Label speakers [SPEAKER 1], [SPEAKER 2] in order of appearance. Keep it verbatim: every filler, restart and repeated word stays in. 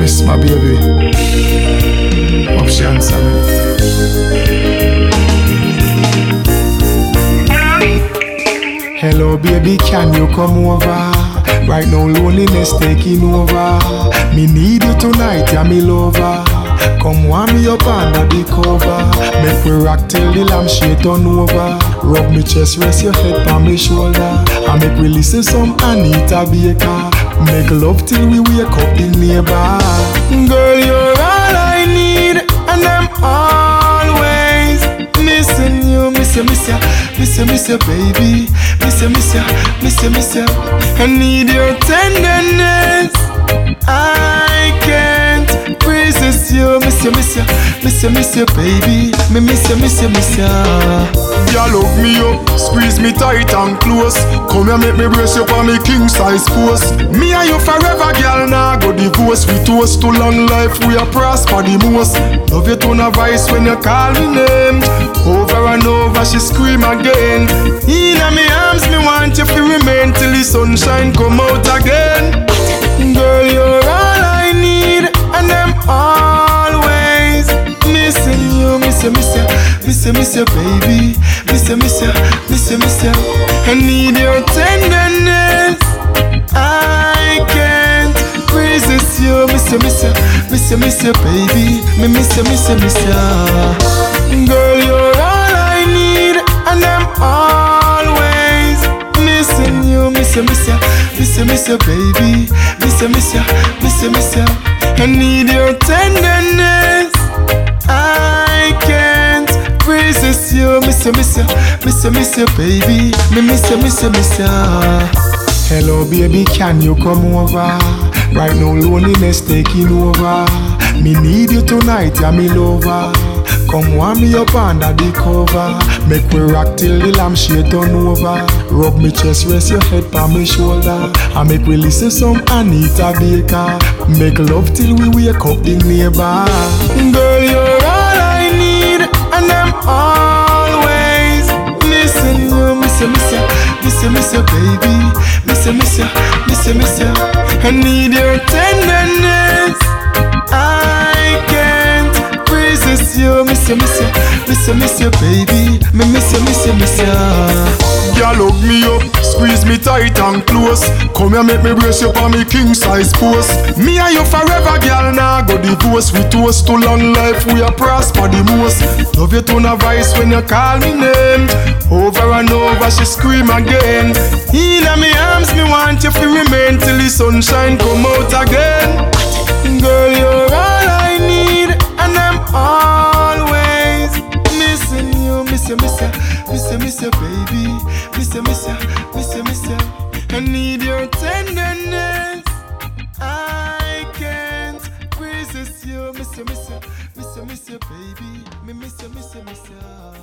[SPEAKER 1] miss my baby. Option seven. Hello baby, can you come over? Right now loneliness taking over. Me need you tonight, yeah me lover. Come warm me up under the cover. Make we rock till the lampshade turn over. Rub me chest, rest your head on me shoulder. And make we listen some Anita Baker. Make love till we wake up the neighbor. Girl, you're all I need, and I'm always missing you. Miss you, miss you, miss you, miss you, baby. Miss you, miss you, miss you, miss you. I need your tenderness. I can't resist you. Miss you, miss you, miss you, miss you, baby. Me miss you, miss you, miss you. Girl, hook me up, squeeze me tight and close. Come here, make me brace you for me king size post. Me and you forever, girl, nah go divorce. We toast to long life, we are prosper the most. Love your tone of voice when you call me name. Over and over, she scream again. In my arms, me want you to remain till the sunshine come out again. Girl, you're all I need, and I'm always missing you. Miss you, miss you, miss you, miss you, baby. Miss you, miss you, miss you, miss you. I need your tenderness. I can't resist you. Miss you, miss you, miss you, miss you, baby. Me miss you, miss you, miss you. Girl, you're all I need, and I'm always missing you. Miss you, miss you, miss you, miss you, baby. Miss you, miss you, miss you, miss you. I need your tenderness. I can't resist you. Miss you, miss you, miss you, miss you, baby. Me miss you, miss you, miss you. Hello baby, can you come over? Right now loneliness taking over. Me need you tonight, yeah me lover. Come warm me up under the cover. Make we rock till the lampshade turn over. Rub me chest, rest your head on me shoulder. And make we listen some Anita Baker. Make love till we wake up the neighbor. Girl, you're all I need, and I'm always missing you. Miss you, miss you, miss you, miss you, baby. Miss you, miss you, miss you, miss you. I need your tenderness. I can't resist you. Miss you, miss you, miss you, miss you, baby. Me miss you, miss you, miss you. Girl, hug me up, squeeze me tight and close. Come here, make me brace you for me king size post. Me and you forever, girl, nah go divorce. We toast to long life, we are prosper the most. Love your tone of voice when you call me name. Over and over, she scream again. In my arms, me want you to remain till the sunshine come out again. Girl, you're all I need, and I'm always missing you. Miss you, miss you, miss you, miss you, baby. Miss you, miss you, miss you, miss you. I need your tenderness. I can't resist you. Miss you, miss you, miss you, miss you, baby. Me miss you, miss you, miss you.